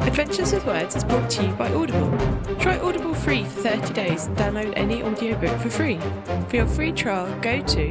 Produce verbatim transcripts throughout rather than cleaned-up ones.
Adventures with Words is brought to you by Audible. Try Audible free for thirty days and download any audiobook for free. For your free trial, go to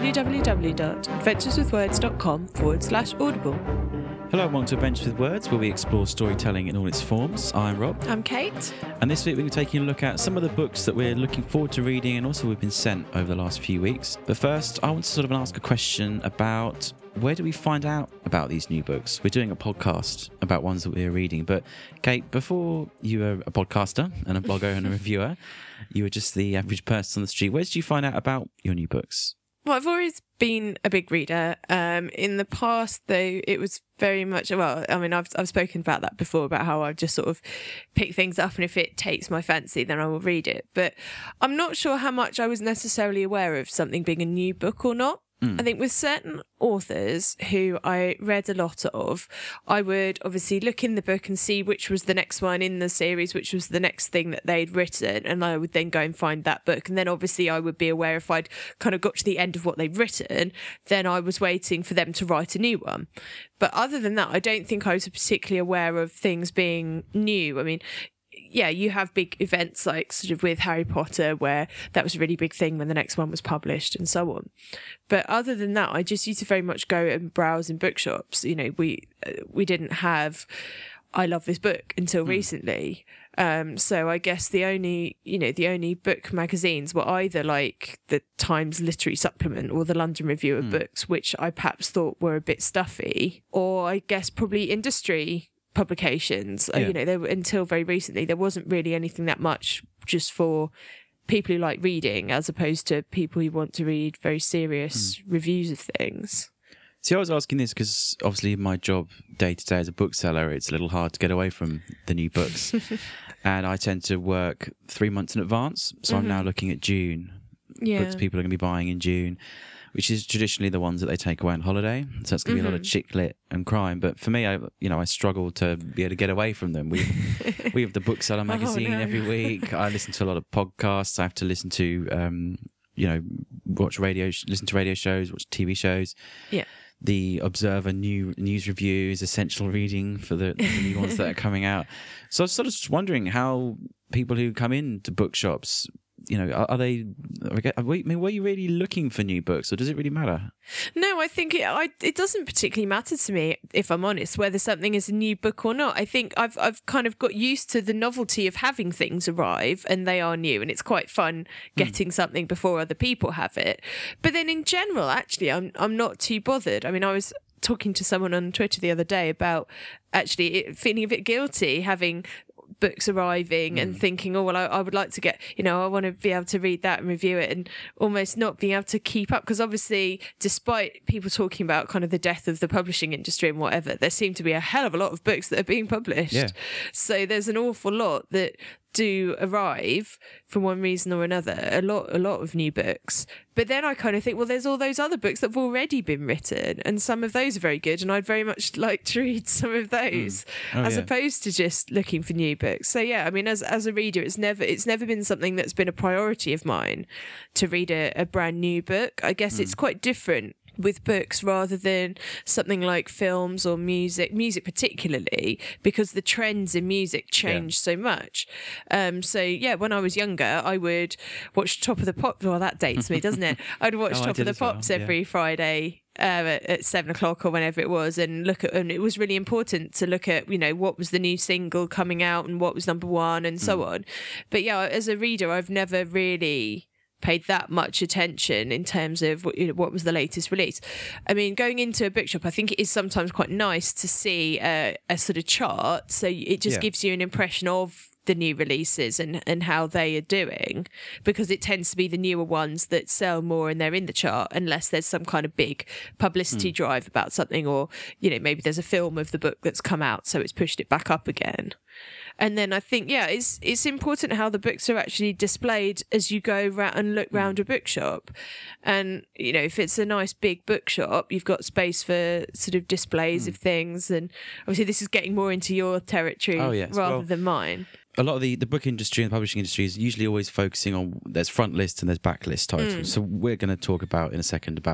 www.adventureswithwords.com forward slash audible. Hello and welcome to Adventures with Words, where we explore storytelling in all its forms. I'm Rob. I'm Kate. And this week we're taking a look at some of the books that we're looking forward to reading and also we've been sent over the last few weeks. But first, I want to sort of ask a question about where do we find out about these new books? We're doing a podcast about ones that we're reading. But Kate, before you were a podcaster and a blogger and a reviewer, you were just the average person on the street. Where did you find out about your new books? Well, I've always been a big reader. Um, in the past, though, it was very much, well, I mean, I've I've spoken about that before, about how I just sort of pick things up and if it takes my fancy, then I will read it. But I'm not sure how much I was necessarily aware of something being a new book or not. Mm. I think with certain authors who I read a lot of, I would obviously look in the book and see which was the next one in the series, which was the next thing that they'd written, and I would then go and find that book. And then obviously I would be aware if I'd kind of got to the end of what they'd written, then I was waiting for them to write a new one. But other than that, I don't think I was particularly aware of things being new. I mean, yeah, you have big events like sort of with Harry Potter where that was a really big thing when the next one was published and so on. But other than that, I just used to very much go and browse in bookshops. You know, we uh, we didn't have I Love This Book until mm. recently. Um, so I guess the only, you know, the only book magazines were either like the Times Literary Supplement or the London Review of mm. Books, which I perhaps thought were a bit stuffy, or I guess probably industry publications. Yeah. You know, there were, until very recently there wasn't really anything that much just for people who like reading, as opposed to people who want to read very serious mm. reviews of things. See, I was asking this because obviously my job day to day as a bookseller, it's a little hard to get away from the new books. And I tend to work three months in advance, so mm-hmm. I'm now looking at June. Yeah. Books people are going to be buying in June, which is traditionally the ones that they take away on holiday. So it's going to be mm-hmm. a lot of chick lit and crime. But for me, I, you know, I struggle to be able to get away from them. We we have the Bookseller magazine oh, no. every week. I listen to a lot of podcasts. I have to listen to, um, you know, watch radio, listen to radio shows, watch T V shows. Yeah. The Observer new news review is essential reading for the, the new ones that are coming out. So I was sort of just wondering how people who come into bookshops, you know, are, are they, I mean, were you really looking for new books, or does it really matter? No, I think it, I, it doesn't particularly matter to me, if I'm honest, whether something is a new book or not. I think I've I've kind of got used to the novelty of having things arrive and they are new, and it's quite fun getting mm. something before other people have it. But then in general, actually, I'm I'm not too bothered. I mean, I was talking to someone on Twitter the other day about actually it, feeling a bit guilty having books arriving mm. and thinking, oh, well, I, I would like to get, you know, I want to be able to read that and review it, and almost not being able to keep up. Because obviously, despite people talking about kind of the death of the publishing industry and whatever, there seem to be a hell of a lot of books that are being published. Yeah. So there's an awful lot that do arrive for one reason or another, a lot a lot of new books. But then I kind of think, well, there's all those other books that have already been written, and some of those are very good, and I'd very much like to read some of those mm. oh, as yeah. opposed to just looking for new books. So yeah, I mean, as as a reader, it's never it's never been something that's been a priority of mine to read a, a brand new book. I guess mm. it's quite different with books rather than something like films or music, music particularly, because the trends in music change yeah. so much. Um, so yeah, when I was younger, I would watch Top of the Pops. Well, that dates me, doesn't it? I'd watch oh, Top of the Pops well. every yeah. Friday uh, at, at seven o'clock or whenever it was, and look at. And it was really important to look at, you know, what was the new single coming out and what was number one and so mm. on. But yeah, as a reader, I've never really paid that much attention in terms of what, you know, what was the latest release. I mean, going into a bookshop, I think it is sometimes quite nice to see a, a sort of chart, so it just yeah. gives you an impression of the new releases and, and how they are doing, because it tends to be the newer ones that sell more and they're in the chart, unless there's some kind of big publicity mm. drive about something, or, you know, maybe there's a film of the book that's come out, so it's pushed it back up again. And then I think, yeah, it's it's important how the books are actually displayed as you go round and look round a bookshop. And, you know, if it's a nice big bookshop, you've got space for sort of displays mm. of things. And obviously this is getting more into your territory oh, yes. rather well, than mine. A lot of the, the book industry and the publishing industry is usually always focusing on, there's front list and there's back list titles. Mm. So we're going to talk about in a second about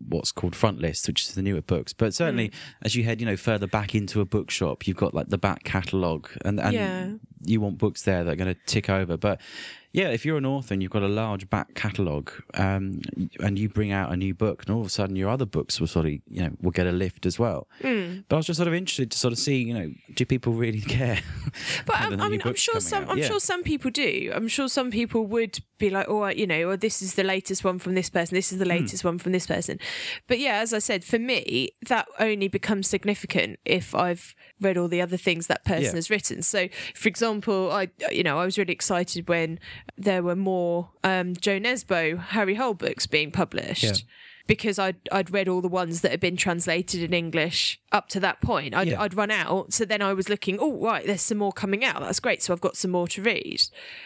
what's called front list, which is the newer books. But certainly, mm. as you head, you know, further back into a bookshop, you've got like the back catalogue, and and yeah. you want books there that are going to tick over. But yeah, if you're an author and you've got a large back catalogue, um, and you bring out a new book, and all of a sudden your other books will sort of, you know, will get a lift as well. Mm. But I was just sort of interested to sort of see, you know, do people really care? But um, I mean, I'm sure some. I'm yeah. sure some people do. I'm sure some people would be like, oh, you know, or this is the latest one from this person. This is the latest mm. one from this person. But yeah, as I said, for me, that only becomes significant if I've read all the other things that person yeah. has written. So, for example, I, you know, I was really excited when there were more um, Joe Nesbo, Harry Hole books being published. Yeah. Because I'd, I'd read all the ones that had been translated in English up to that point. I'd, yeah. I'd run out. So then I was looking, oh, right, there's some more coming out. That's great. So I've got some more to read.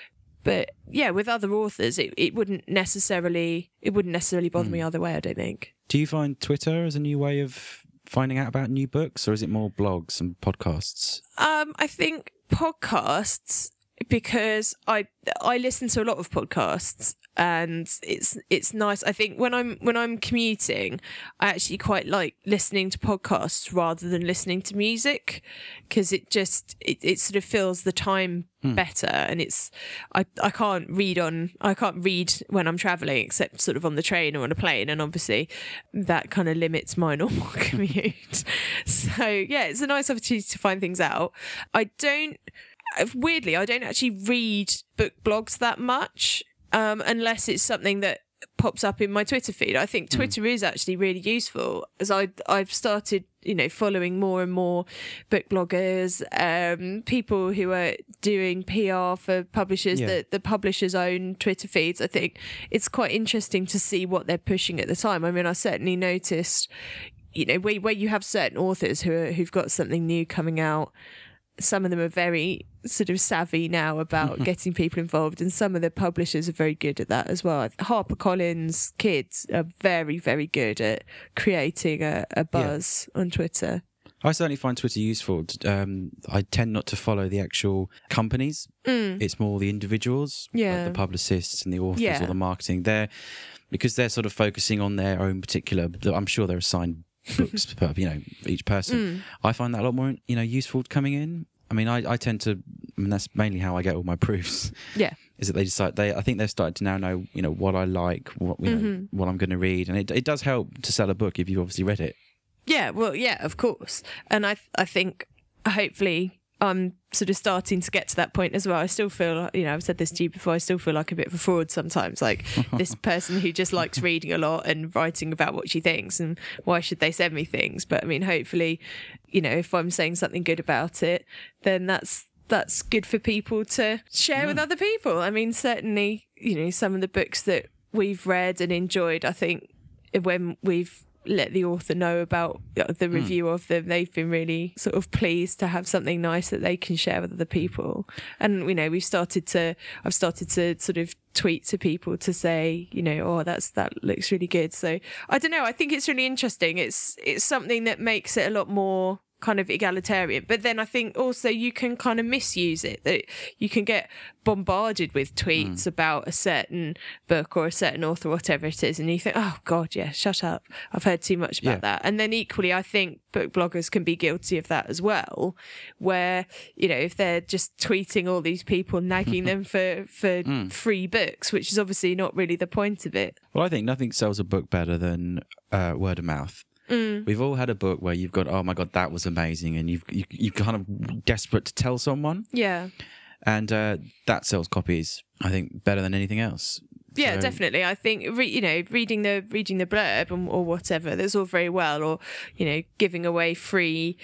But yeah, with other authors, it, it wouldn't necessarily it wouldn't necessarily bother mm. me either way, I don't think. Do you find Twitter as a new way of finding out about new books, or is it more blogs and podcasts? Um, I think podcasts, because I I listen to a lot of podcasts, and it's it's nice. I think when I'm when I'm commuting, I actually quite like listening to podcasts rather than listening to music, because it just it, it sort of fills the time mm. better. And it's I I can't read on I can't read when I'm traveling, except sort of on the train or on a plane, and obviously that kind of limits my normal commute. So yeah, it's a nice opportunity to find things out. I don't weirdly I don't actually read book blogs that much. Um, unless it's something that pops up in my Twitter feed. I think Twitter mm. is actually really useful, as I, I've started, you know, following more and more book bloggers, um, people who are doing P R for publishers, yeah. the, the publishers' own Twitter feeds. I think it's quite interesting to see what they're pushing at the time. I mean, I certainly noticed, you know, where, where you have certain authors who are, who've got something new coming out, some of them are very sort of savvy now about getting people involved, and some of the publishers are very good at that as well. HarperCollins kids are very, very good at creating a, a buzz yeah. on Twitter. I certainly find Twitter useful. Um, I tend not to follow the actual companies. Mm. It's more the individuals, yeah. like the publicists and the authors yeah. or the marketing. They're, because they're sort of focusing on their own particular, I'm sure they're assigned books per, you know, each person. Mm. I find that a lot more, you know, useful coming in. I mean, I, I tend to, I mean, that's mainly how I get all my proofs. Yeah. Is that they decide, they, I think they're starting to now know, you know, what I like, what, you mm-hmm. know, what I'm going to read. And it, it does help to sell a book if you've obviously read it. Yeah, well, yeah, of course. And I, I think hopefully I'm sort of starting to get to that point as well. I still feel, you know, I've said this to you before, I still feel like a bit of a fraud sometimes, like this person who just likes reading a lot and writing about what she thinks, and why should they send me things? But I mean, hopefully, you know, if I'm saying something good about it, then that's that's good for people to share yeah. with other people. I mean, certainly, you know, some of the books that we've read and enjoyed, I think when we've let the author know about the review mm. of them, they've been really sort of pleased to have something nice that they can share with other people. And, you know, we've started to, I've started to sort of tweet to people to say, you know, oh, that's, that looks really good. So I don't know. I think it's really interesting. It's, it's something that makes it a lot more kind of egalitarian, but then I think also you can kind of misuse it, that you can get bombarded with tweets mm. about a certain book or a certain author, whatever it is, and you think, oh god, yeah, shut up, I've heard too much about yeah. that. And then equally I think book bloggers can be guilty of that as well, where, you know, if they're just tweeting all these people, nagging them for for mm. free books, which is obviously not really the point of it. Well, I think nothing sells a book better than uh, word of mouth. Mm. We've all had a book where you've got, oh my god, that was amazing, and you've you, you're kind of desperate to tell someone. Yeah. And uh, that sells copies, I think, better than anything else. Yeah, so, definitely. I think re- you know, reading the reading the blurb or, or whatever, that's all very well, or you know, giving away free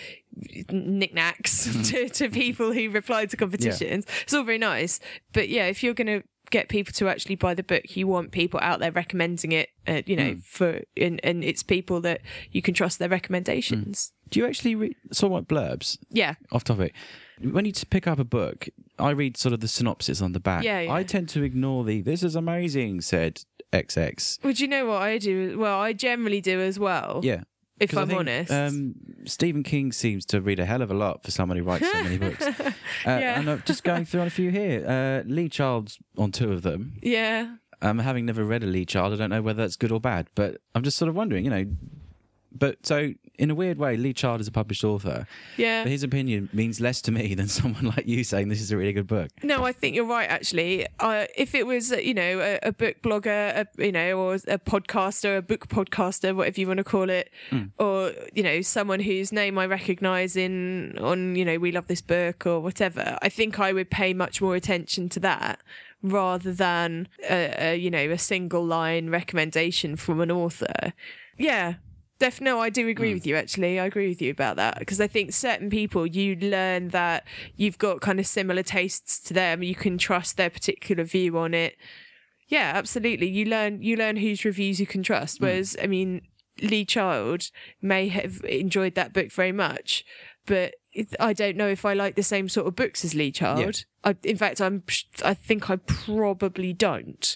knickknacks to to people who reply to competitions. Yeah. It's all very nice, but yeah, if you're going to get people to actually buy the book, you want people out there recommending it, uh, you know, mm. for and, and it's people that you can trust their recommendations. Mm. Do you actually read sort of like blurbs? Yeah. Off topic. When you pick up a book, I read sort of the synopsis on the back. Yeah, yeah. I tend to ignore the, this is amazing, said X X. Well, do you know what I do? Well, I generally do as well. Yeah. If I'm think, honest. Um, Stephen King seems to read a hell of a lot for someone who writes so many books. Uh, yeah. And I'm just going through on a few here. Uh, Lee Child's on two of them. Yeah. Um, having never read a Lee Child, I don't know whether that's good or bad, but I'm just sort of wondering, you know. But so, in a weird way, Lee Child is a published author. Yeah. But his opinion means less to me than someone like you saying this is a really good book. No, I think you're right, actually. Uh, if it was, uh, you know, a, a book blogger, a, you know, or a podcaster, a book podcaster, whatever you want to call it, mm. or, you know, someone whose name I recognise in, on, you know, We Love This Book or whatever, I think I would pay much more attention to that rather than, a, a, you know, a single line recommendation from an author. Yeah. Definitely, no, I do agree mm. with you, actually. I agree with you about that. Because I think certain people, you learn that you've got kind of similar tastes to them. You can trust their particular view on it. Yeah, absolutely. You learn you learn whose reviews you can trust. Whereas, mm. I mean, Lee Child may have enjoyed that book very much, but it, I don't know if I like the same sort of books as Lee Child. Yeah. I, in fact, I'm. I think I probably don't.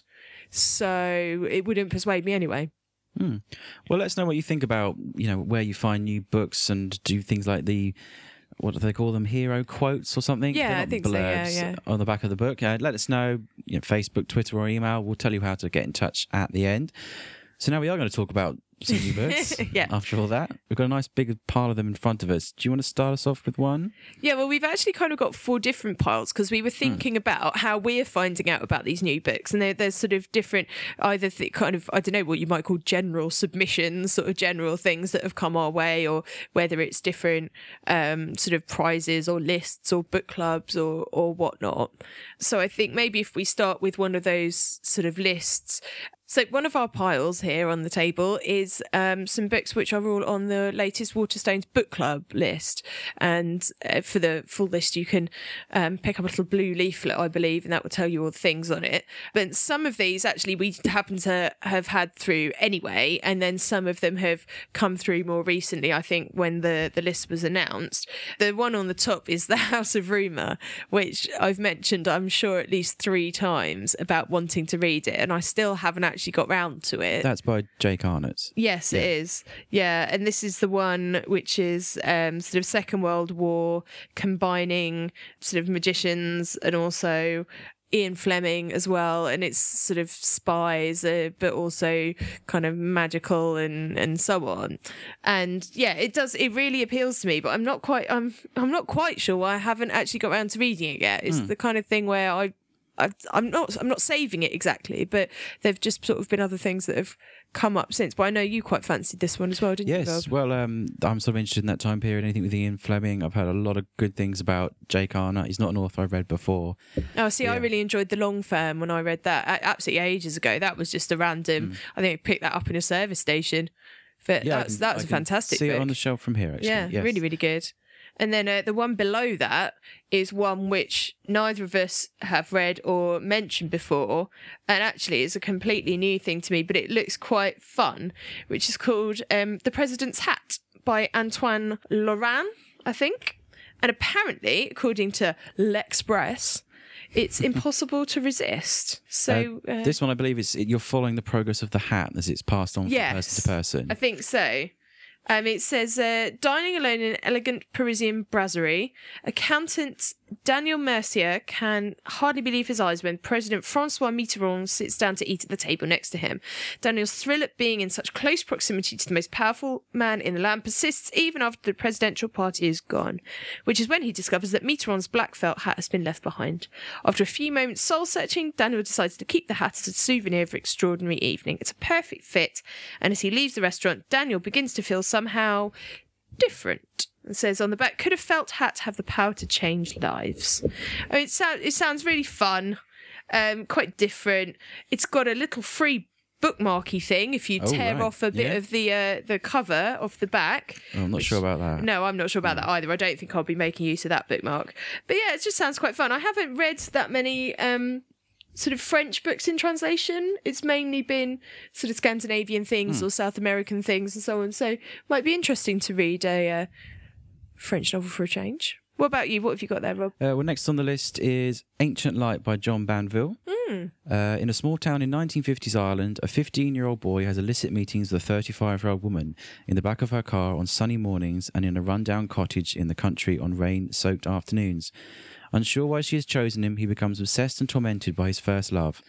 So it wouldn't persuade me anyway. Hmm. Well, let us know what you think about, you know, where you find new books and do things like the, what do they call them, hero quotes or something? Yeah, I think so, yeah, yeah. On the back of the book. Uh, let us know, you know, Facebook, Twitter or email. We'll tell you how to get in touch at the end. So now we are going to talk about some new books. Yeah. After all that, we've got a nice big pile of them in front of us. Do you want to start us off with one? Yeah, well, we've actually kind of got four different piles because we were thinking mm. about how we're finding out about these new books, and there's sort of different, either the kind of, I don't know what you might call general submissions, sort of general things that have come our way, or whether it's different um, sort of prizes or lists or book clubs or or whatnot. So I think maybe if we start with one of those sort of lists. So one of our piles here on the table is um, some books which are all on the latest Waterstones book club list. And uh, for the full list, you can um, pick up a little blue leaflet, I believe, and that will tell you all the things on it. But some of these, actually, we happen to have had through anyway. And then some of them have come through more recently, I think, when the, the list was announced. The one on the top is The House of Rumour, which I've mentioned, I'm sure, at least three times about wanting to read it. And I still haven't actually actually got round to it. That's by Jake Arnott. Yes, yeah. It is. Yeah, and this is the one which is um, sort of Second World War, combining sort of magicians and also Ian Fleming as well, and it's sort of spies, uh, but also kind of magical and and so on. And yeah, it does. It really appeals to me, but I'm not quite. I'm I'm not quite sure why I haven't actually got around to reading it yet. It's mm. the kind of thing where I. I've, I'm not. I'm not saving it exactly, but there've just sort of been other things that have come up since. But I know you quite fancied this one as well, didn't yes, you? Yes. Well, um, I'm sort of interested in that time period. Anything with Ian Fleming. I've heard a lot of good things about Jake Arnott. He's not an author I've read before. Oh, see, yeah. I really enjoyed The Long Firm when I read that. Absolutely ages ago. That was just a random. Mm. I think I picked that up in a service station. But yeah, that's that was I a fantastic. See book. It on the shelf from here. Actually. Yeah, yes. really, really good. And then uh, the one below that is one which neither of us have read or mentioned before, and actually is a completely new thing to me, but it looks quite fun, which is called um, The President's Hat by Antoine Laurent, I think. And apparently, according to L'Express, it's impossible to resist. So uh, uh, this one, I believe, is you're following the progress of the hat as it's passed on yes, from person to person. I think so. Um, it says, uh, dining alone in an elegant Parisian brasserie, accountant Daniel Mercier can hardly believe his eyes when President Francois Mitterrand sits down to eat at the table next to him. Daniel's thrill at being in such close proximity to the most powerful man in the land persists even after the presidential party is gone, which is when he discovers that Mitterrand's black felt hat has been left behind. After a few moments soul-searching, Daniel decides to keep the hat as a souvenir of an extraordinary evening. It's a perfect fit, and as he leaves the restaurant, Daniel begins to feel somehow different. It says on the back, could a felt hat have the power to change lives? I mean, it, sound, it sounds really fun, um, quite different. It's got a little free bookmarky thing if you oh, tear right. off a bit yeah. of the uh, the cover off the back. Oh, I'm not which, sure about that. No, I'm not sure about that either. I don't think I'll be making use of that bookmark. But yeah, it just sounds quite fun. I haven't read that many um, sort of French books in translation. It's mainly been sort of Scandinavian things hmm. or South American things and so on. So it might be interesting to read a uh, French novel for a change. What about you? What have you got there, Rob? Uh, well, next on the list is Ancient Light by John Banville. Mm. Uh, in a small town in nineteen fifties Ireland, a fifteen-year-old boy has illicit meetings with a thirty-five-year-old woman in the back of her car on sunny mornings and in a run-down cottage in the country on rain-soaked afternoons. Unsure why she has chosen him, he becomes obsessed and tormented by his first love.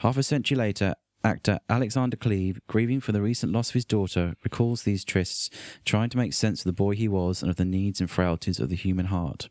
Half a century later, actor Alexander Cleave, grieving for the recent loss of his daughter, recalls these trysts, trying to make sense of the boy he was and of the needs and frailties of the human heart.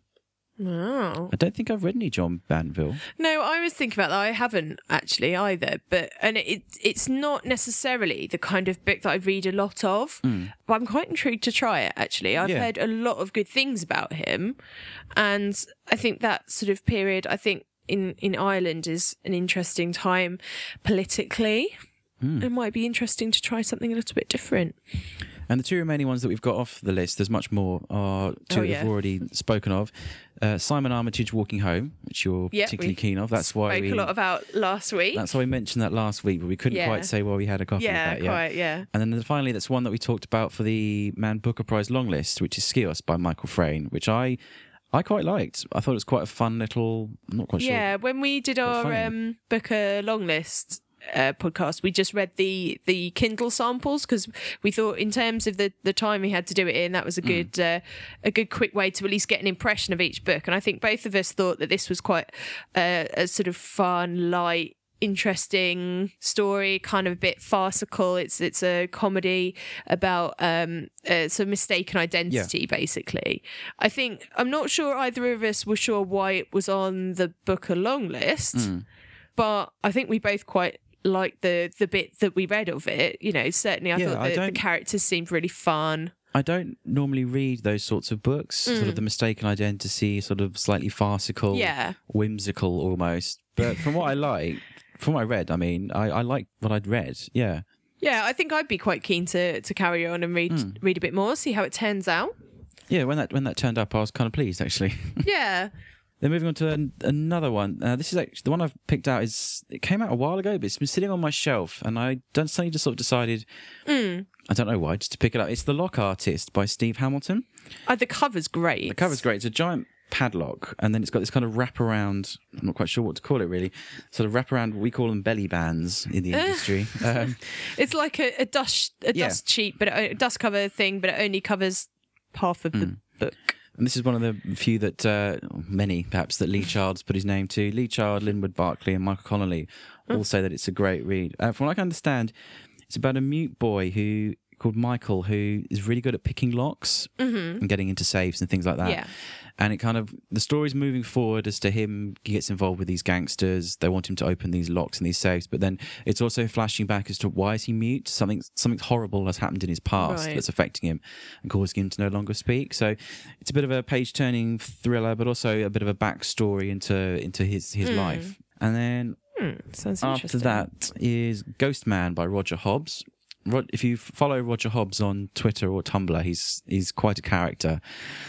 Oh. I don't think I've read any John Banville. No, I was thinking about that. I haven't actually either. But and it it's not necessarily the kind of book that I read a lot of. Mm. But I'm quite intrigued to try it, actually. I've Yeah. heard a lot of good things about him. And I think that sort of period, I think in, in Ireland is an interesting time politically. Mm. It might be interesting to try something a little bit different. And the two remaining ones that we've got off the list, there's much more, are two Oh, that yeah. we've already spoken of. Uh, Simon Armitage, Walking Home, which you're Yeah, particularly we keen of. That's why Spoke we a lot about last week. that's why we mentioned that last week, but we couldn't Yeah. quite say why we had a coffee yeah, with that yet. quite, yeah. And then finally, that's one that we talked about for the Man Booker Prize long list, which is Skios by Michael Frayn, which I I quite liked. I thought it was quite a fun little. I'm not quite sure. Yeah, when we did Quite our funny. um, Booker long list uh, podcast, we just read the the Kindle samples because we thought, in terms of the, the time we had to do it in, that was a good uh, a good quick way to at least get an impression of each book. And I think both of us thought that this was quite uh, a sort of fun, light, interesting story, kind of a bit farcical. It's it's a comedy about um uh, sort of mistaken identity, basically. I think I'm not sure either of us were sure why it was on the Booker long list, Mm. but I think we both quite liked the the bit that we read of it. You know, certainly I Yeah, thought I the, the don't- characters seemed really fun. I don't normally read those sorts of books, sort of the mistaken identity, sort of slightly farcical, Yeah. whimsical almost. But from what I like, from what I read, I mean, I, I liked what I'd read. Yeah. Yeah, I think I'd be quite keen to to carry on and read Mm. read a bit more, see how it turns out. Yeah, when that when that turned up, I was kind of pleased, actually. Yeah. Then moving on to an, another one. Uh, this is actually the one I've picked out. Is it came out a while ago, but it's been sitting on my shelf, and I done suddenly just sort of decided. Mm. I don't know why, just to pick it up. It's The Lock Artist by Steve Hamilton. Oh, the cover's great. The cover's great. It's a giant padlock, and then it's got this kind of wraparound. I'm not quite sure what to call it, really. Sort of wraparound. We call them belly bands in the industry. um, It's like a, a dust a Yeah. dust sheet, but a dust cover thing, but it only covers half of the Mm. book. And this is one of the few that, uh, many perhaps, that Lee Child's put his name to. Lee Child, Linwood Barclay, and Michael Connolly all say that it's a great read. Uh, from what I can understand, it's about a mute boy who called Michael who is really good at picking locks and getting into safes and things like that. Yeah. And it kind of, the story's moving forward as to him, he gets involved with these gangsters. They want him to open these locks and these safes. But then it's also flashing back as to why is he mute? Something, something horrible has happened in his past Right. that's affecting him and causing him to no longer speak. So it's a bit of a page-turning thriller, but also a bit of a backstory into, into his, his life. And then Hmm, sounds after interesting. that is Ghost Man by Roger Hobbs. Rod, if you follow Roger Hobbs on Twitter or Tumblr, he's he's quite a character.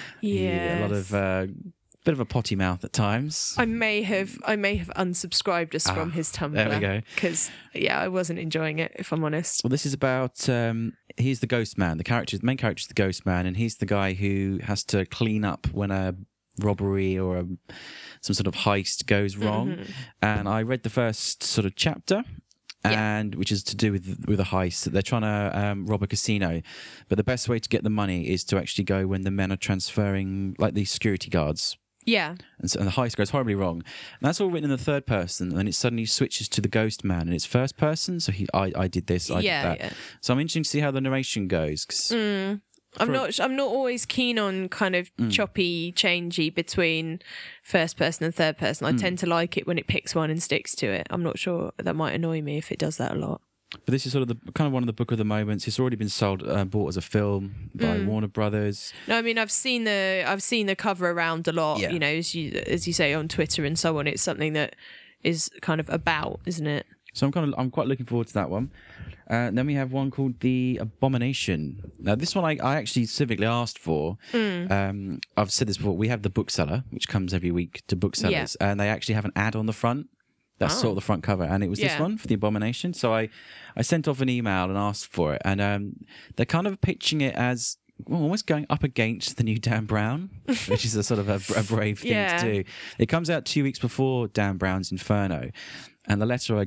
yeah, A lot of uh, bit of a potty mouth at times. I may have I may have unsubscribed us Ah, from his Tumblr. there we go. Because yeah, I wasn't enjoying it, if I'm honest. Well, this is about um, he's the Ghost Man. The character, the main character is the Ghost Man, and he's the guy who has to clean up when a robbery or a, some sort of heist goes wrong. Mm-hmm. And I read the first sort of chapter. Yeah. And which is to do with with a heist. They're trying to um, rob a casino, but the best way to get the money is to actually go when the men are transferring, like these security guards. Yeah. And, so, and the heist goes horribly wrong. And that's all written in the third person, and then it suddenly switches to the Ghost Man, and it's first person. So he, I, I did this, I Yeah, did that. yeah. So I'm interested to see how the narration goes. 'Cause Mm. I'm For- not. I'm not always keen on kind of Mm. choppy, changey between first person and third person. I Mm. tend to like it when it picks one and sticks to it. I'm not sure that might annoy me if it does that a lot. But this is sort of the kind of one of the book of the moments. It's already been sold, uh, bought as a film by Mm. Warner Brothers. No, I mean I've seen the I've seen the cover around a lot. Yeah. You know, as you as you say on Twitter and so on. It's something that is kind of about, isn't it? So I'm kind of I'm quite looking forward to that one. Uh, then we have one called The Abomination. Now this one I, I actually specifically asked for. Mm. Um, I've said this before. We have the bookseller, which comes every week to booksellers, and they actually have an ad on the front. That's Oh. sort of the front cover, and it was this Yeah. one for The Abomination. So I, I sent off an email and asked for it, and um, they're kind of pitching it as well, almost going up against the new Dan Brown, which is a sort of a, a brave thing Yeah. to do. It comes out two weeks before Dan Brown's Inferno, and the letter I got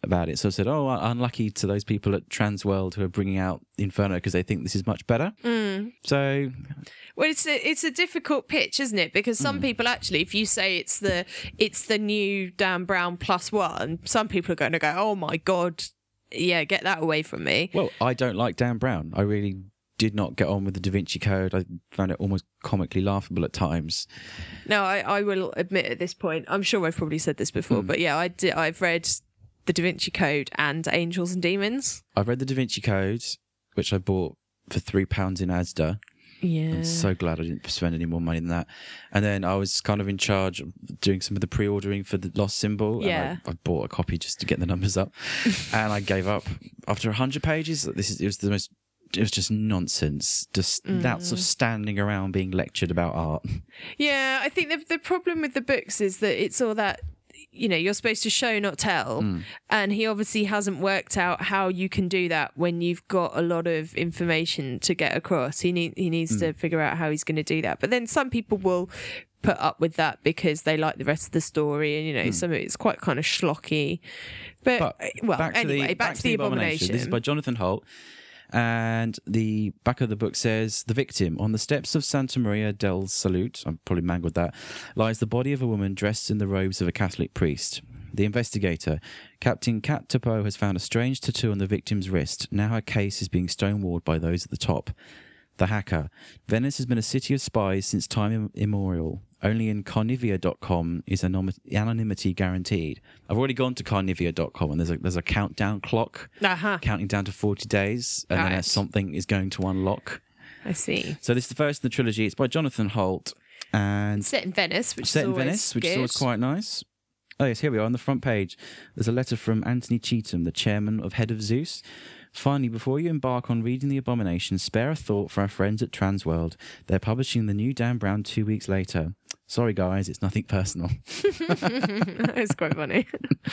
about it. So I said, oh, unlucky to those people at Transworld who are bringing out Inferno because they think this is much better. Mm. So... Well, it's a it's a difficult pitch, isn't it? Because some mm. people actually, if you say it's the it's the new Dan Brown plus one, some people are going to go, oh my God, yeah, get that away from me. Well, I don't like Dan Brown. I really did not get on with the Da Vinci Code. I found it almost comically laughable at times. No, I, I will admit at this point, I'm sure I've probably said this before, mm. but yeah, I did, I've read the Da Vinci Code and Angels and Demons. I've read the Da Vinci Code, which I bought for three pounds in Asda. Yeah. I'm so glad I didn't spend any more money than that. And then I was kind of in charge of doing some of the pre-ordering for the Lost Symbol. Yeah. And I, I bought a copy just to get the numbers up. And I gave up after one hundred pages. This is, it was the most, it was just nonsense. Just mm. lots of standing around being lectured about art. Yeah, I think the, the problem with the books is that it's all that, you know, you're supposed to show, not tell. Mm. And he obviously hasn't worked out how you can do that when you've got a lot of information to get across. He, need, he needs mm. to figure out how he's going to do that. But then some people will put up with that because they like the rest of the story. And, you know, mm. some of it's quite kind of schlocky. But, but well, back anyway, the, back, back to the Abomination. Abomination. This is by Jonathan Holt. And the back of the book says, the victim, on the steps of Santa Maria del Salute, I probably mangled that, lies the body of a woman dressed in the robes of a Catholic priest. The investigator, Captain Kat Tapo, has found a strange tattoo on the victim's wrist. Now her case is being stonewalled by those at the top. The hacker. Venice has been a city of spies since time immemorial. Only in carnivia dot com is anonymity guaranteed. I've already gone to carnivia dot com and there's a there's a countdown clock uh-huh. counting down to forty days and All then right. something is going to unlock. I see. So this is the first in the trilogy. It's by Jonathan Holt and it's set in Venice, which set is in always Venice, which good. is always quite nice. Oh yes, here we are on the front page. There's a letter from Anthony Cheetham, the chairman of Head of Zeus. Finally, before you embark on reading The Abomination, spare a thought for our friends at Transworld. They're publishing the new Dan Brown two weeks later. Sorry, guys, it's nothing personal. It's quite funny.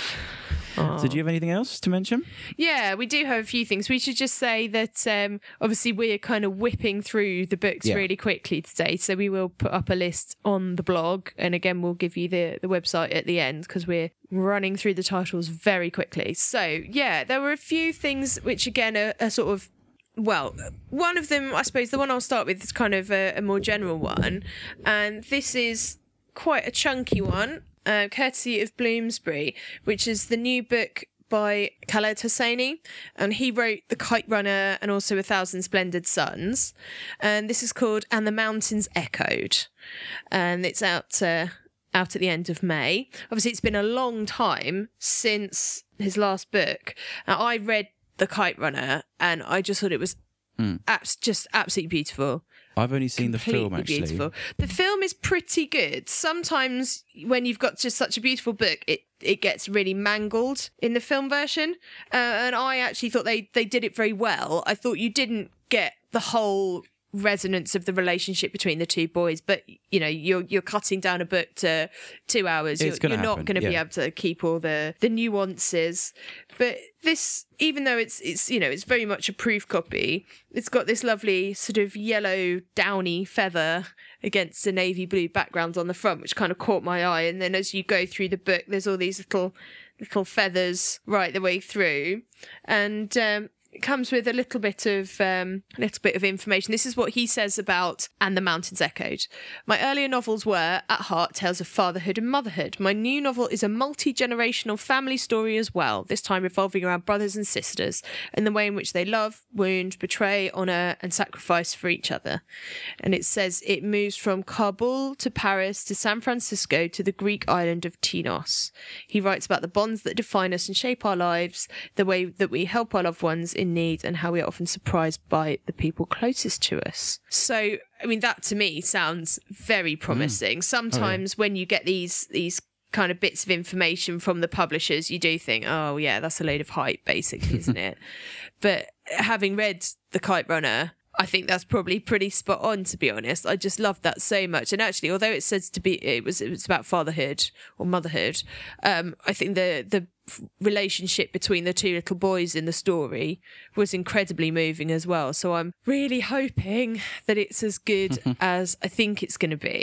So do you have anything else to mention? Yeah, we do have a few things. We should just say that um, obviously we're kind of whipping through the books yeah. really quickly today. So we will put up a list on the blog. And again, we'll give you the, the website at the end because we're running through the titles very quickly. So yeah, there were a few things which again are, are sort of Well, one of them, I suppose, the one I'll start with is kind of a, a more general one. And this is quite a chunky one, uh, courtesy of Bloomsbury, which is the new book by Khaled Hosseini. And he wrote The Kite Runner and also A Thousand Splendid Suns. And this is called And the Mountains Echoed. And it's out... Uh, out at the end of May. Obviously, it's been a long time since his last book. Now, I read The Kite Runner and I just thought it was mm. abs- just absolutely beautiful. I've only seen Completely the film, actually. Beautiful. The film is pretty good. Sometimes when you've got just such a beautiful book, it, it gets really mangled in the film version. Uh, and I actually thought they, they did it very well. I thought you didn't get the whole resonance of the relationship between the two boys, but you know you're you're cutting down a book to two hours. It's you're you're not happen. going to yeah. be able to keep all the the nuances. But this, even though it's it's you know it's very much a proof copy, it's got this lovely sort of yellow downy feather against a navy blue background on the front, which kind of caught my eye. And then as you go through the book, there's all these little little feathers right the way through, and um it comes with a little bit of um, a little bit of information. This is what he says about And the Mountains Echoed. My earlier novels were, at heart, tales of fatherhood and motherhood. My new novel is a multi-generational family story as well, this time revolving around brothers and sisters and the way in which they love, wound, betray, honour and sacrifice for each other. And it says it moves from Kabul to Paris to San Francisco to the Greek island of Tinos. He writes about the bonds that define us and shape our lives, the way that we help our loved ones in need and how we are often surprised by the people closest to us. So, I mean, that to me sounds very promising. Mm. Sometimes oh, yeah. when you get these these kind of bits of information from the publishers, you do think, oh yeah, that's a load of hype, basically, isn't it? But having read The Kite Runner, I think that's probably pretty spot on, to be honest. I just loved that so much. And actually, although it says to be, it was, it was about fatherhood or motherhood, um, I think the, the relationship between the two little boys in the story was incredibly moving as well. So I'm really hoping that it's as good as I think it's going to be.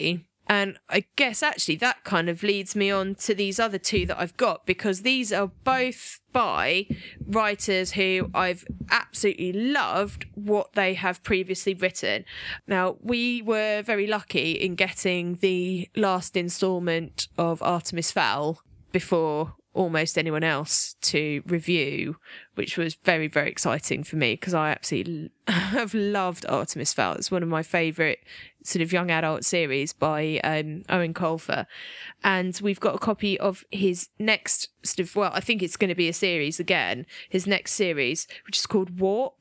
And I guess actually that kind of leads me on to these other two that I've got, because these are both by writers who I've absolutely loved what they have previously written. Now, we were very lucky in getting the last instalment of Artemis Fowl before almost anyone else to review, which was very, very exciting for me because I absolutely have loved Artemis Fowl. It's one of my favourite sort of young adult series by um, Owen Colfer. And we've got a copy of his next sort of, well, I think it's going to be a series again, his next series, which is called Warp.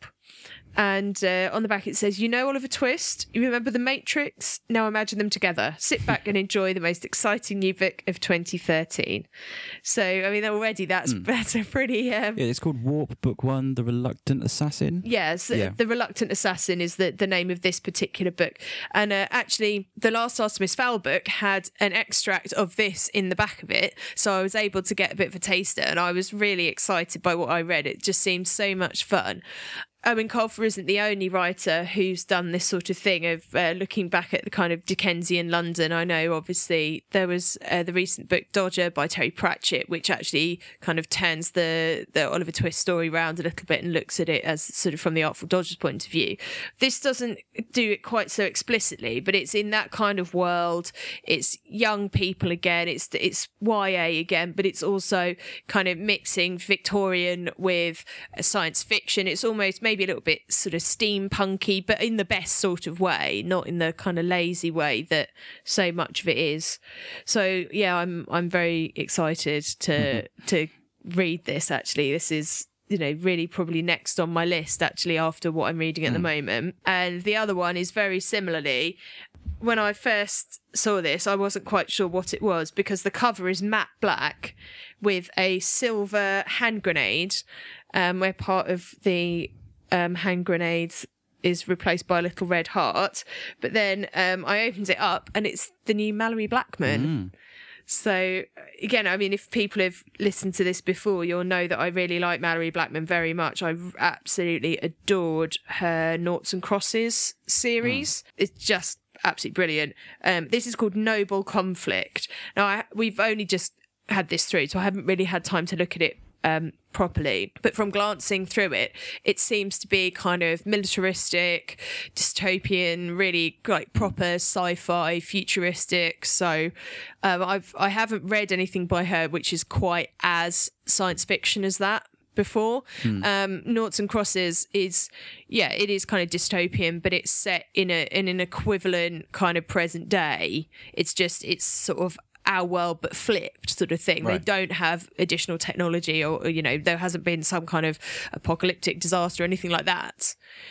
And uh, on the back it says, you know Oliver Twist? You remember The Matrix? Now imagine them together. Sit back and enjoy the most exciting new book of twenty thirteen. So, I mean, already that's, mm. that's a pretty... Um, yeah, it's called Warp, Book One, The Reluctant Assassin. Yes, yeah. The Reluctant Assassin is the, the name of this particular book. And uh, actually, the last Artemis Fowl book had an extract of this in the back of it. So I was able to get a bit of a taster, and I was really excited by what I read. It just seemed so much fun. Owen Colfer isn't the only writer who's done this sort of thing of uh, looking back at the kind of Dickensian London. I know, obviously, there was uh, the recent book Dodger by Terry Pratchett, which actually kind of turns the, the Oliver Twist story round a little bit and looks at it as sort of from the Artful Dodger's point of view. This doesn't do it quite so explicitly, but it's in that kind of world. It's young people again. It's it's Y A again, but it's also kind of mixing Victorian with science fiction. It's almost maybe a little bit sort of steampunky, but in the best sort of way, not in the kind of lazy way that so much of it is. So yeah, I'm I'm very excited to mm-hmm. to read this. Actually, this is, you know, really probably next on my list actually after what I'm reading at mm. the moment. And the other one is very similarly. When I first saw this, I wasn't quite sure what it was because the cover is matte black with a silver hand grenade, um, where part of the um, hand grenades is replaced by a little red heart. But then um, I opened it up and it's the new Mallory Blackman. Mm. So again, I mean, if people have listened to this before, you'll know that I really like Mallory Blackman very much. I absolutely adored her Noughts and Crosses series. Mm. It's just absolutely brilliant. Um, this is called Noble Conflict. Now, I, we've only just had this through, so I haven't really had time to look at it um, properly. But from glancing through it, it seems to be kind of militaristic, dystopian, really like proper sci-fi, futuristic. So um, I've I haven't read anything by her which is quite as science fiction as that before. Hmm. Um, Noughts and Crosses is, yeah, it is kind of dystopian, but it's set in a in an equivalent kind of present day. It's just it's sort of our world but flipped sort of thing. Right. They don't have additional technology or, or, you know, there hasn't been some kind of apocalyptic disaster or anything like that.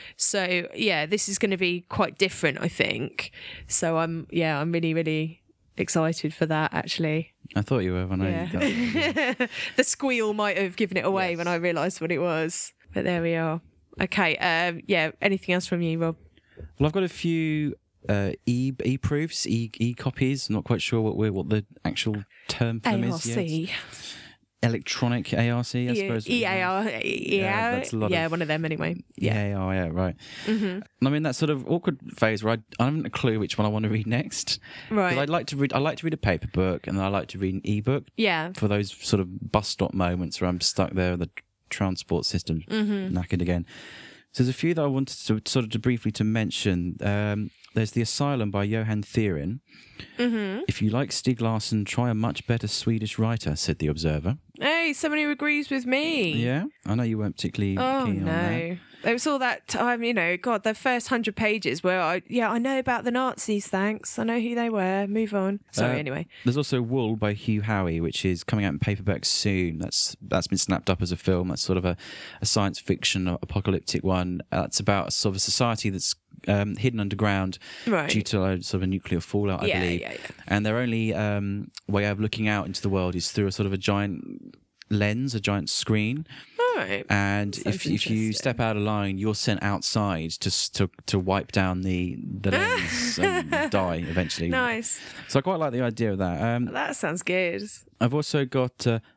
So yeah, this is going to be quite different, I think. So I'm, yeah, I'm really, really excited for that actually. I thought you were when yeah. I got the squeal might have given it away yes. when I realised what it was. But there we are. Okay, um, yeah, anything else from you, Rob? Well, I've got a few Uh, e e proofs, e e copies. I'm not quite sure what we're what the actual term for them A R C. is yet. Electronic A R C, I e- suppose. E A R, yeah, that's a lot yeah, of, one of them anyway. Yeah, yeah, yeah, right. Mm-hmm. I'm in that sort of awkward phase where I, I haven't a clue which one I want to read next. Right. I'd like to read. I like to read a paper book, and then I like to read an ebook. Yeah. For those sort of bus stop moments where I'm stuck there, the transport system mm-hmm. knackered again. So there's a few that I wanted to sort of to briefly to mention. Um, there's The Asylum by Johan Theorin. Mm-hmm. If you like Stieg Larsson, try a much better Swedish writer, said The Observer. Hey, somebody who agrees with me. Yeah, I know you weren't particularly oh, keen no. on that. There was all that time, you know, God, the first hundred pages where I, yeah, I know about the Nazis, thanks. I know who they were. Move on. Sorry, uh, anyway. There's also Wool by Hugh Howey, which is coming out in paperback soon. That's That's been snapped up as a film. That's sort of a, a science fiction apocalyptic one. Uh, it's about a sort of a society that's um, hidden underground right. due to a, sort of a nuclear fallout, I yeah, believe. Yeah, yeah. And their only um, way of looking out into the world is through a sort of a giant lens, a giant screen. Right. And if if you step out of line, you're sent outside to to to wipe down the the lens and die eventually. Nice. So I quite like the idea of that. Um, that sounds good. I've also got uh,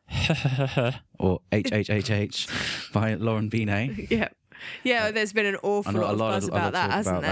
or H H H H by Lauren Binet. Yeah. Yeah, there's been an awful lot, lot of buzz of, about that, hasn't about there? That.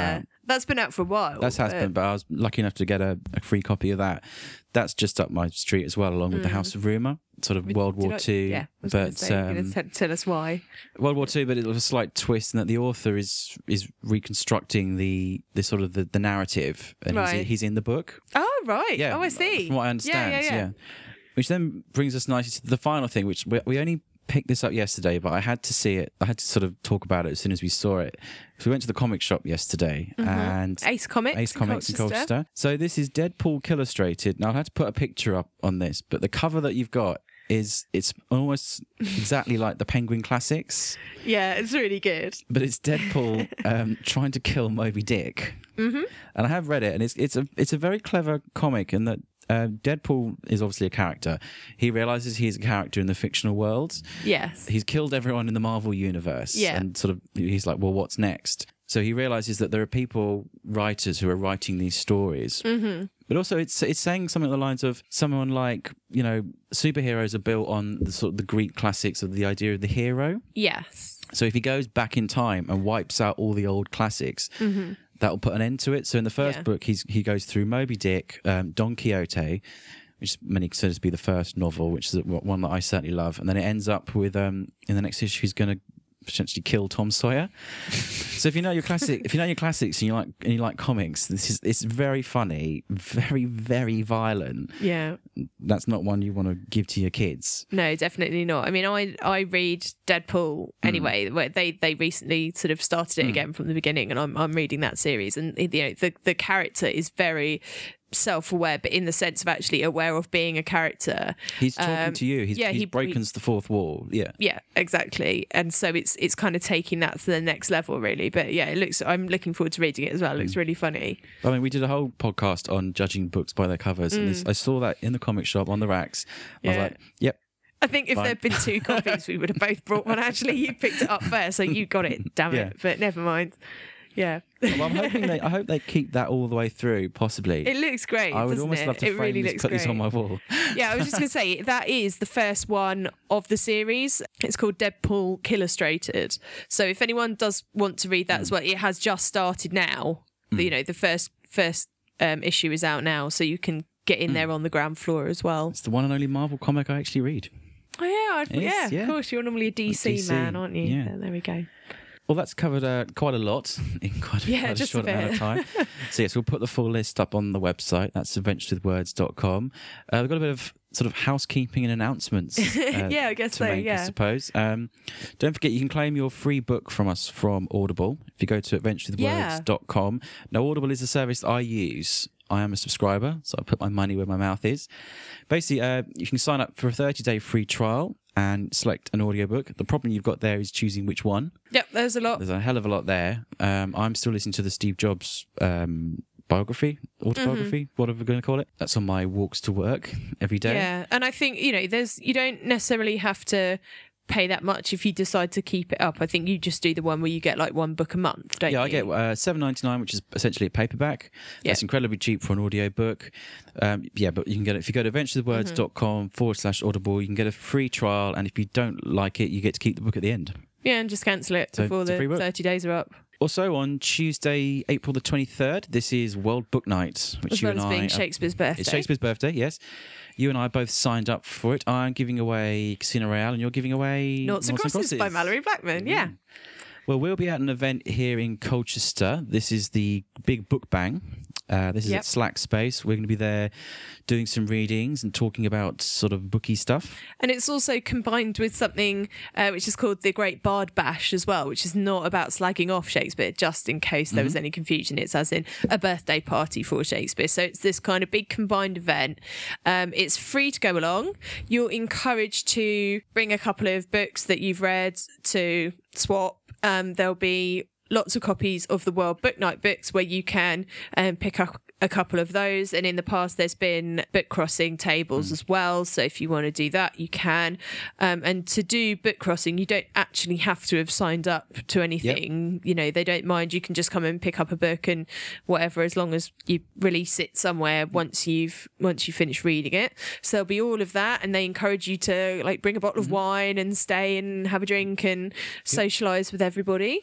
That's been out for a while. That's has but... been, but I was lucky enough to get a, a free copy of that. That's just up my street as well, along with mm. The House of Rumour, sort of World War I, Two. Yeah, I was but say, um, tell, tell us why. World War Two, but it was a slight twist in that the author is is reconstructing the the sort of the, the narrative, and right. he's, he's in the book. Oh right, yeah, oh I see. From what I understand, yeah, yeah, yeah. yeah. Which then brings us nicely to the final thing, which we, we only picked this up yesterday, but I had to see it. I had to sort of talk about it as soon as we saw it. So we went to the comic shop yesterday, mm-hmm. and Ace Comics, Ace Comics in Colchester. in Colchester. So this is Deadpool Illustrated. Now I had to put a picture up on this, but the cover that you've got is it's almost exactly like the Penguin Classics. Yeah, it's really good. But it's Deadpool um, trying to kill Moby Dick, mm-hmm. and I have read it, and it's it's a it's a very clever comic in that. Uh, Deadpool is obviously a character. He realizes he's a character in the fictional world. Yes. He's killed everyone in the Marvel universe. Yeah. And sort of, he's like, well, what's next? So he realizes that there are people, writers, who are writing these stories. Mm-hmm. But also, it's it's saying something along the lines of someone like, you know, superheroes are built on the sort of the Greek classics of the idea of the hero. Yes. So if he goes back in time and wipes out all the old classics, mm-hmm. that will put an end to it. So in the first yeah. book, he's he goes through Moby Dick, um, Don Quixote, which many consider to be the first novel, which is one that I certainly love. And then it ends up with, um, in the next issue, he's going to potentially kill Tom Sawyer. So if you know your classic, if you know your classics and you like and you like comics, this is it's very funny, very very violent. Yeah, that's not one you want to give to your kids. No, definitely not. I mean, I I read Deadpool anyway. Mm. Where they they recently sort of started it mm. again from the beginning, and I'm I'm reading that series, and you know the the character is very self-aware, but in the sense of actually aware of being a character. He's talking um, to you. He's, yeah, he's he broken he, the fourth wall. Yeah, yeah, exactly. And so it's it's kind of taking that to the next level, really. But yeah, it looks. I'm looking forward to reading it as well. It looks really funny. I mean, we did a whole podcast on judging books by their covers, mm. and this, I saw that in the comic shop on the racks. I yeah. was like, "Yep." I think if Fine. there'd been two copies, we would have both brought one. Actually, you picked it up first, so you got it. Damn it! Yeah. But never mind. Yeah. Well, I'm hoping they. I hope they keep that all the way through. Possibly. It looks great. I would almost it? love to it frame really this, looks put great. this on my wall. Yeah, I was just going to say that is the first one of the series. It's called Deadpool Illustrated. So if anyone does want to read that mm. as well, it has just started now. Mm. You know, the first first um, issue is out now, so you can get in mm. there on the ground floor as well. It's the one and only Marvel comic I actually read. Oh yeah, I'd, yeah, yeah, of course. You're normally a D C, D C man, aren't you? Yeah. yeah there we go. Well, that's covered uh, quite a lot in quite a, yeah, quite a just short a amount of time. So yes, we'll put the full list up on the website. That's adventures with words dot com. Uh, we've got a bit of sort of housekeeping and announcements. Uh, yeah, I guess to so, make, yeah. I suppose. Um, don't forget, you can claim your free book from us from Audible if you go to adventures with words dot com. Yeah. Now, Audible is a service that I use. I am a subscriber, so I put my money where my mouth is. Basically, uh, you can sign up for a thirty-day free trial and select an audiobook. The problem you've got there is choosing which one. Yep, there's a lot. There's a hell of a lot there. Um, I'm still listening to the Steve Jobs um, biography, autobiography, mm-hmm. whatever we're going to call it. That's on my walks to work every day. Yeah, and I think, you know, there's you don't necessarily have to pay that much if you decide to keep it up. I think you just do the one where you get like one book a month, don't yeah, you? Yeah, I get uh, seven ninety-nine, which is essentially a paperback. Yeah. That's incredibly cheap for an audio book. Um, yeah, but you can get it if you go to adventures with words dot com mm-hmm. forward slash audible. You can get a free trial, and if you don't like it, you get to keep the book at the end. Yeah, and just cancel it so before the thirty days are up. Also, on Tuesday, April the twenty-third, this is World Book Night, which as you well and as I being Shakespeare's birthday. It's Shakespeare's birthday, yes. You and I both signed up for it. I'm giving away Casino Royale, and you're giving away Noughts and Crosses by Mallory Blackman. Mm. Yeah. Well, we'll be at an event here in Colchester. This is the Big Book Bang. Uh, this is yep. at Slack Space. We're going to be there doing some readings and talking about sort of booky stuff. And it's also combined with something uh, which is called the Great Bard Bash as well, which is not about slagging off Shakespeare, just in case there mm-hmm. was any confusion. It's as in a birthday party for Shakespeare. So it's this kind of big combined event. Um, it's free to go along. You're encouraged to bring a couple of books that you've read to swap. Um, there'll be lots of copies of the World Book Night books where you can um, pick up a couple of those. And in the past, there's been book crossing tables mm. as well. So if you want to do that, you can. Um, and to do book crossing, you don't actually have to have signed up to anything. Yep. You know, they don't mind. You can just come and pick up a book and whatever, as long as you release it somewhere once you've once you finish reading it. So there'll be all of that. And they encourage you to like bring a bottle mm-hmm. of wine and stay and have a drink and yep. socialise with everybody.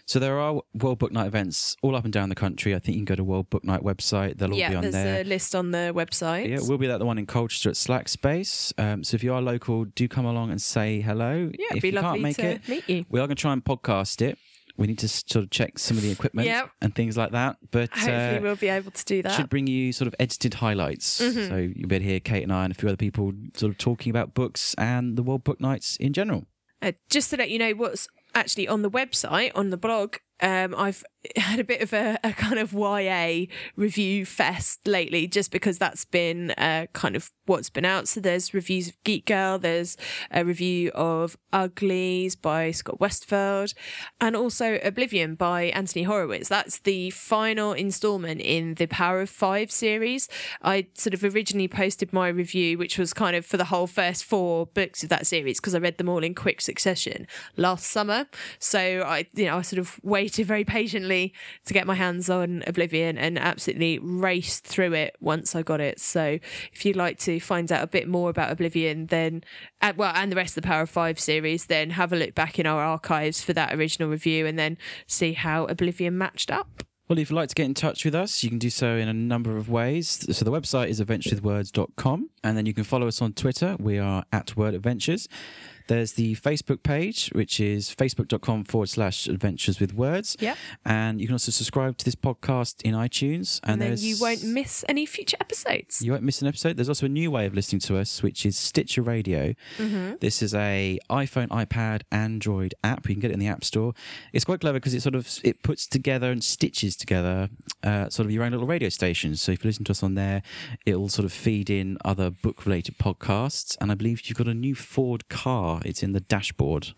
So there are World Book Night events all up and down the country. I think you can go to World Book Night website. They'll all yeah, be on there's there. a list on the website. Yeah, we'll be at the one in Colchester at Slack Space. Um, so if you are local, do come along and say hello. Yeah, it'd if be you lovely can't make to it, meet you. we are going to try and podcast it. We need to sort of check some of the equipment Yep. and things like that. But Hopefully uh, we'll be able to do that. should bring you sort of edited highlights. Mm-hmm. So you'll be able to hear Kate and I and a few other people sort of talking about books and the World Book Nights in general. Uh, just to let you know what's actually on the website, on the blog, um, I've had a bit of a, a kind of Y A review fest lately, just because that's been uh, kind of what's been out. So there's reviews of Geek Girl, there's a review of Uglies by Scott Westfeld, and also Oblivion by Anthony Horowitz. That's the final instalment in the Power of Five series. I sort of originally posted my review, which was kind of for the whole first four books of that series, because I read them all in quick succession last summer. So I, you know, I sort of waited very patiently to get my hands on Oblivion and absolutely raced through it once I got it. So if you'd like to find out a bit more about Oblivion, then uh, well, and the rest of the Power of Five series, then have a look back in our archives for that original review and then see how Oblivion matched up. Well, if you'd like to get in touch with us, you can do so in a number of ways. So the website is adventures with words dot com, and then you can follow us on Twitter. We are at Word Adventures. There's the Facebook page, which is facebook.com forward slash adventures with words. Yeah. And you can also subscribe to this podcast in iTunes. And, And then there's, you won't miss any future episodes. You won't miss an episode. There's also a new way of listening to us, which is Stitcher Radio. Mm-hmm. This is a iPhone, iPad, Android app. You can get it in the App Store. It's quite clever because it sort of it puts together and stitches together uh, sort of your own little radio stations. So if you listen to us on there, it'll sort of feed in other book-related podcasts. And I believe you've got a new Ford car. It's in the dashboard.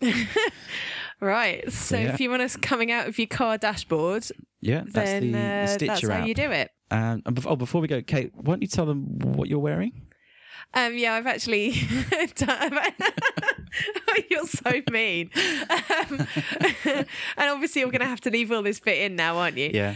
Right. So Yeah. if you want us coming out of your car dashboard, Yeah, that's then the, the uh, Stitcher that's app. how you do it. Um, and bef- oh, before we go, Kate, why don't you tell them what you're wearing? Um, yeah, I've actually done. You're so mean. Um, and obviously, you're going to have to leave all this bit in now, aren't you? Yeah.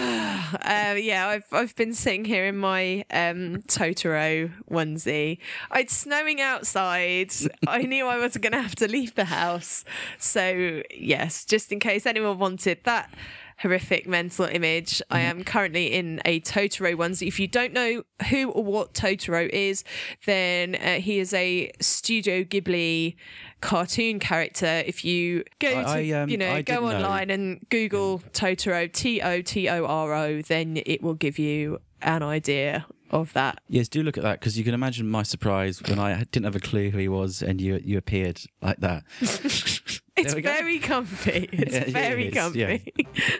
uh, yeah, I've I've been sitting here in my um, Totoro onesie. It's snowing outside. I knew I wasn't going to have to leave the house. So, yes, just in case anyone wanted that horrific mental image, I am currently in a Totoro onesie. If you don't know who or what Totoro is, then uh, he is a Studio Ghibli cartoon character. If you go to, I, I, um, you know, I go didn't know. online and Google Totoro, T O T O R O, then it will give you an idea of that. Yes, do look at that, because you can imagine my surprise when I didn't have a clue who he was and you you appeared like that. It's we go. very comfy. It's Yeah, it very is, comfy.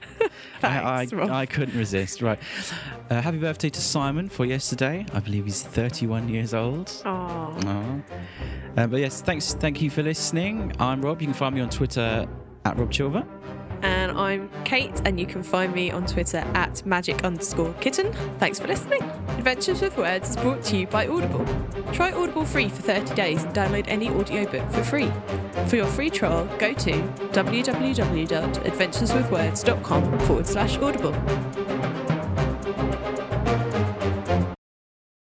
I, Thanks, I, Rob. I couldn't resist. Right. Uh, happy birthday to Simon for yesterday. I believe he's thirty-one years old. Aw. Aw. Uh, but yes, thanks. Thank you for listening. I'm Rob. You can find me on Twitter at Rob Chilver. And I'm Kate, and you can find me on Twitter at magic underscore kitten. Thanks for listening. Adventures with Words is brought to you by Audible. Try Audible free for thirty days and download any audiobook for free. For your free trial, go to www.adventureswithwords.com forward slash audible.